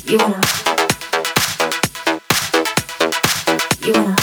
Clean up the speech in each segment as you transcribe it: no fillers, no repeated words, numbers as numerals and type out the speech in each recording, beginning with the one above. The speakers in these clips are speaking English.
You wanna, you wanna,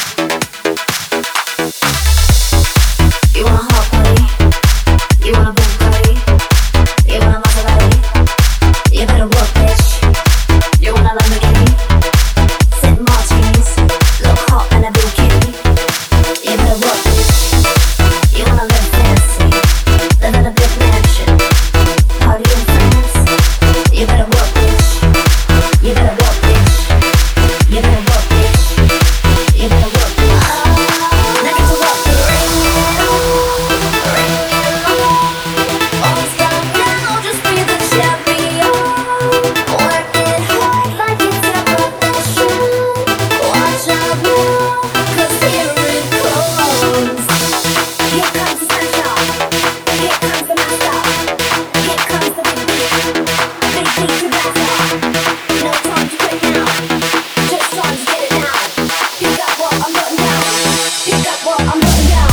you wanna hot party, you wanna Bugatti, you wanna Maserati, you better work, bitch. You wanna Lamborghini, sip martinis, look hot in a bikini. You better work, bitch. You wanna live fancy, live in a big mansion, party in France. You better work, bitch. You better work, bitch. You better work, bitch. You better work, bitch. Now get to work, bitch. Ring it on. Always young now, just be the champion. Work it hard like it's a profession. Watch out now, 'cause here it comes. Here comes the sunshine. Here comes the master. Here comes the big beat. Big beat to master. No time to quit now. Just time to get it now. You got what I'm putting down. You got what I'm putting down.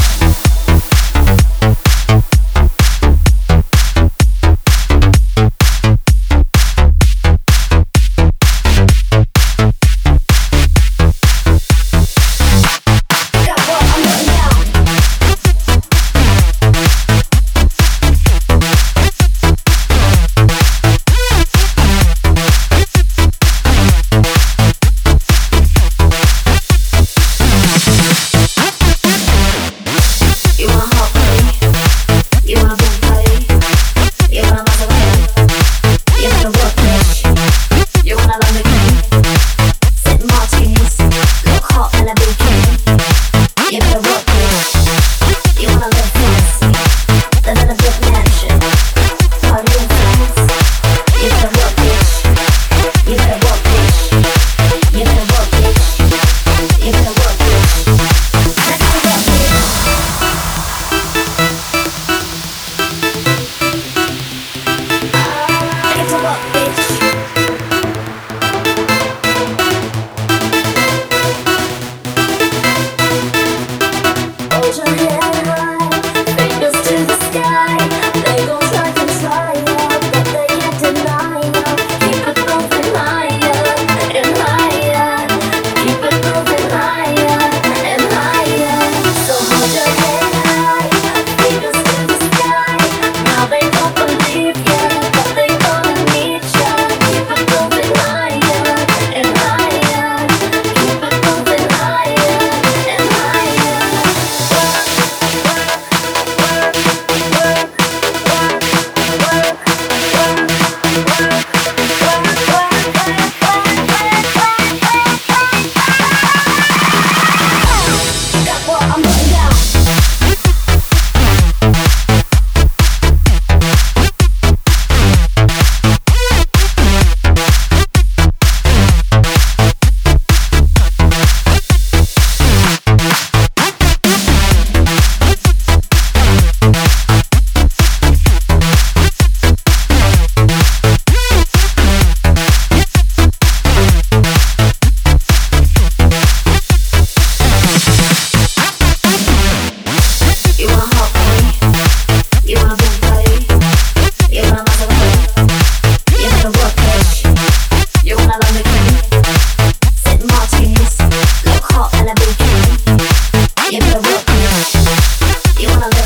Got what I'm putting down. You wanna hot party, you wanna Bugatti, you wanna Maserati, you better work, bitch. You wanna Lamborghini, sip martinis, look hot in a bikini. You better work, bitch. You wanna live fancy, live in a big mansion, party in France. You better work, bitch. You better work, bitch. You better work, bitch. You better work, bitch. Now get to work, bitch. Get to work, bitch. Hold your head high, fingers to the sky. They gon' try to try ya, but they can't deny ya. Keep it moving higher and higher. Keep it moving higher and higher. So hold your head high, fingers to the sky. Now they don't believe ya, but they gonna need ya. Keep it moving higher and higher. Keep it moving higher and higher. Got what I'm putting down. You wanna hot party, you wanna Bugatti, you wanna Maserati, you better work, bitch. You wanna Lamborghini, sip martinis, look hot in a bikini. You better work, bitch. You wanna live